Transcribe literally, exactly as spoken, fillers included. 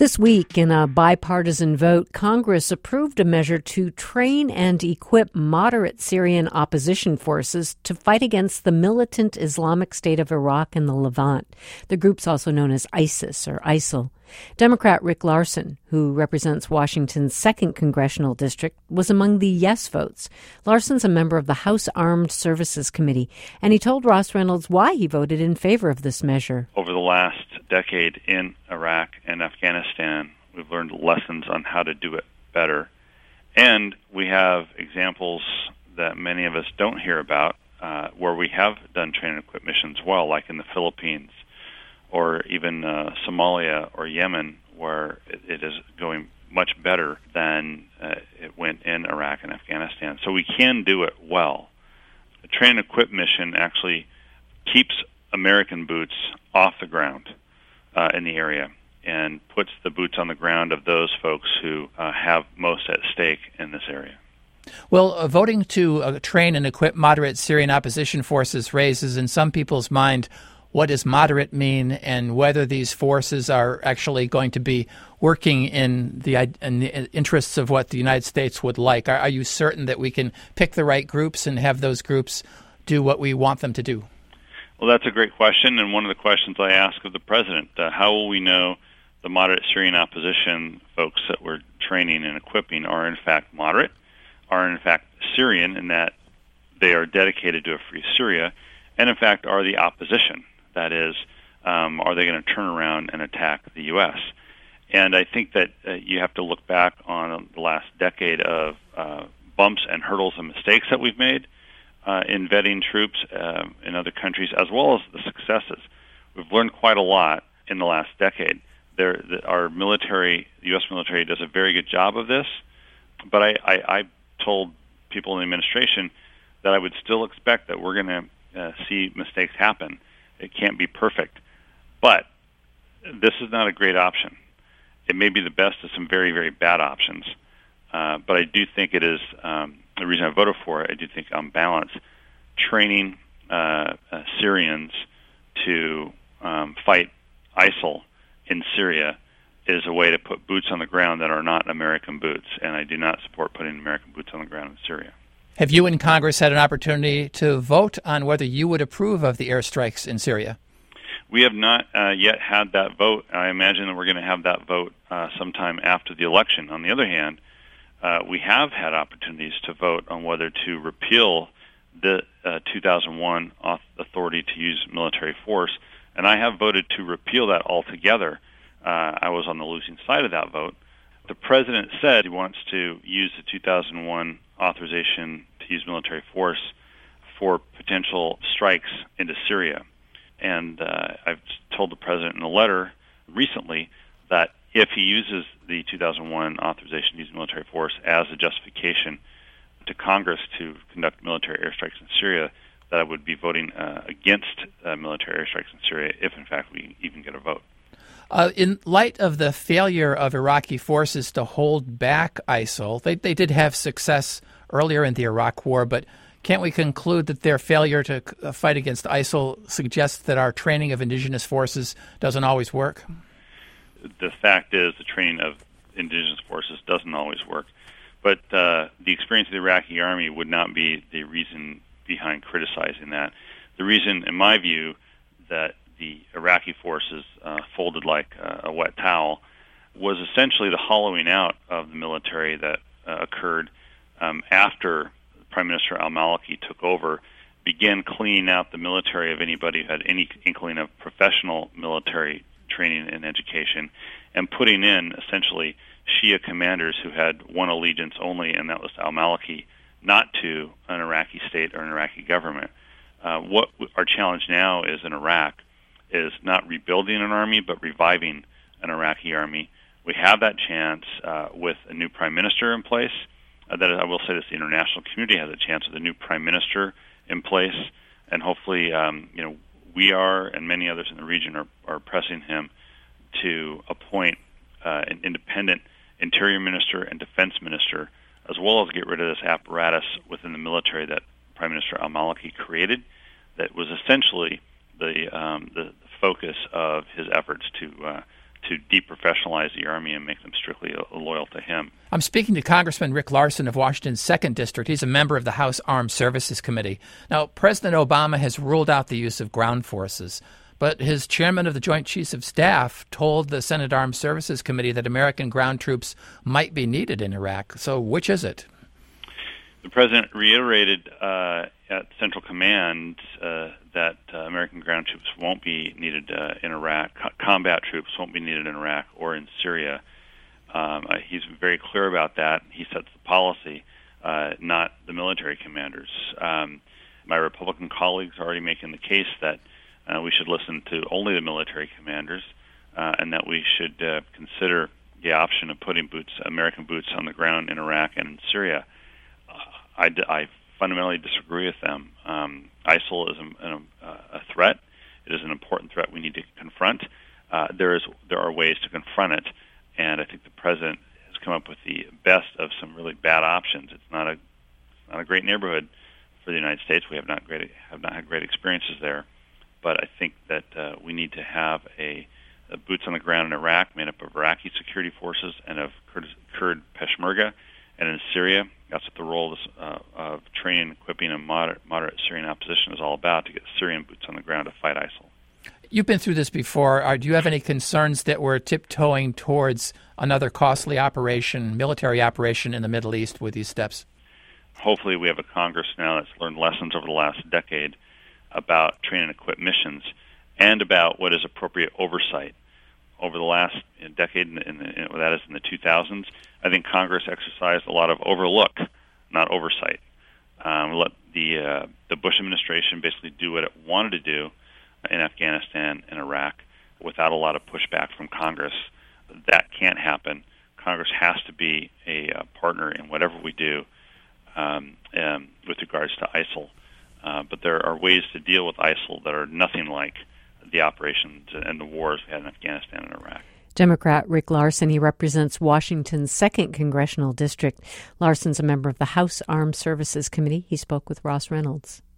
This week, in a bipartisan vote, Congress approved a measure to train and equip moderate Syrian opposition forces to fight against the militant Islamic State of Iraq and the Levant. The group's also known as ISIS or ISIL. Democrat Rick Larsen, who represents Washington's second congressional district, was among the yes votes. Larsen's a member of the House Armed Services Committee, and he told Ross Reynolds why he voted in favor of this measure. Over the last decade in Iraq and Afghanistan, we've learned lessons on how to do it better. And we have examples that many of us don't hear about uh, where we have done train and equip missions well, like in the Philippines, or even uh, Somalia or Yemen, where it, it is going much better than uh, it went in Iraq and Afghanistan. So we can do it well. The train and equip mission actually keeps American boots off the ground uh, in the area and puts the boots on the ground of those folks who uh, have most at stake in this area. Well, uh, voting to uh, train and equip moderate Syrian opposition forces raises in some people's mind what does moderate mean and whether these forces are actually going to be working in the, in the interests of what the United States would like. Are, are you certain that we can pick the right groups and have those groups do what we want them to do? Well, that's a great question, and one of the questions I ask of the president. Uh, how will we know the moderate Syrian opposition folks that we're training and equipping are in fact moderate, are in fact Syrian in that they are dedicated to a free Syria, and in fact are the opposition? That is, um, are they going to turn around and attack the U S? And I think that uh, you have to look back on the last decade of uh, bumps and hurdles and mistakes that we've made uh, in vetting troops uh, in other countries, as well as the successes. We've learned quite a lot in the last decade. There, the, our military, the U S military, does a very good job of this, but I, I, I told people in the administration that I would still expect that we're going to uh, see mistakes happen. It can't be perfect. But this is not a great option. It may be the best of some very, very bad options. Uh, but I do think it is, um, the reason I voted for it, I do think on balance, training uh, uh, Syrians to um, fight ISIL in Syria is a way to put boots on the ground that are not American boots. And I do not support putting American boots on the ground in Syria. Have you in Congress had an opportunity to vote on whether you would approve of the airstrikes in Syria? We have not uh, yet had that vote. I imagine that we're going to have that vote uh, sometime after the election. On the other hand, uh, we have had opportunities to vote on whether to repeal the uh, two thousand one authority to use military force, and I have voted to repeal that altogether. Uh, I was on the losing side of that vote. The president said he wants to use the two thousand one authorization to use military force for potential strikes into Syria. And uh, I've told the president in a letter recently that if he uses the two thousand one authorization to use military force as a justification to Congress to conduct military airstrikes in Syria, that I would be voting uh, against uh, military airstrikes in Syria if, in fact, we even get a vote. Uh, in light of the failure of Iraqi forces to hold back ISIL, they, they did have success earlier in the Iraq War, but can't we conclude that their failure to fight against ISIL suggests that our training of indigenous forces doesn't always work? The fact is the training of indigenous forces doesn't always work. But uh, the experience of the Iraqi army would not be the reason behind criticizing that. The reason, in my view, that the Iraqi forces uh, folded like uh, a wet towel was essentially the hollowing out of the military that uh, occurred um, after Prime Minister al-Maliki took over, began cleaning out the military of anybody who had any inkling of professional military training and education, and putting in essentially Shia commanders who had one allegiance only, and that was to al-Maliki, not to an Iraqi state or an Iraqi government. Uh, what our challenge now is in Iraq is not rebuilding an army, but reviving an Iraqi army. We have that chance uh, with a new prime minister in place. Uh, that is, I will say this: the international community has a chance with a new prime minister in place, and hopefully, um, you know, we are and many others in the region are, are pressing him to appoint uh, an independent interior minister and defense minister, as well as get rid of this apparatus within the military that Prime Minister al-Maliki created, that was essentially the um, the focus of his efforts to uh, to deprofessionalize the Army and make them strictly loyal to him. I'm speaking to Congressman Rick Larsen of Washington's second District. He's a member of the House Armed Services Committee. Now, President Obama has ruled out the use of ground forces, but his chairman of the Joint Chiefs of Staff told the Senate Armed Services Committee that American ground troops might be needed in Iraq. So which is it? The president reiterated uh, at Central Command uh, that uh, American ground troops won't be needed uh, in Iraq. Co- combat troops won't be needed in Iraq or in Syria. Um, uh, he's very clear about that. He sets the policy, uh, not the military commanders. Um, my Republican colleagues are already making the case that uh, we should listen to only the military commanders uh, and that we should uh, consider the option of putting boots, American boots on the ground in Iraq and in Syria. I, I fundamentally disagree with them. Um, ISIL is a, a, a threat. It is an important threat we need to confront. Uh, there is there are ways to confront it, and I think the president has come up with the best of some really bad options. It's not a not a great neighborhood for the United States. We have not great have not had great experiences there, but I think that uh, we need to have a, a boots on the ground in Iraq, made up of Iraqi security forces and of Kurd, Kurd Peshmerga. And in Syria, that's what the role of, this, uh, of training and equipping a moderate, moderate Syrian opposition is all about, to get Syrian boots on the ground to fight ISIL. You've been through this before. Are, do you have any concerns that we're tiptoeing towards another costly operation, military operation in the Middle East with these steps? Hopefully we have a Congress now that's learned lessons over the last decade about train and equip missions and about what is appropriate oversight. Over the last decade, in the, in the, that is in the two thousands, I think Congress exercised a lot of overlook, not oversight. Um, let the uh, the Bush administration basically do what it wanted to do in Afghanistan and Iraq without a lot of pushback from Congress. That can't happen. Congress has to be a uh, partner in whatever we do um, um, with regards to ISIL. Uh, but there are ways to deal with ISIL that are nothing like the operations and the wars we had in Afghanistan and Iraq. Democrat Rick Larsen, he represents Washington's second Congressional District. Larsen's a member of the House Armed Services Committee. He spoke with Ross Reynolds.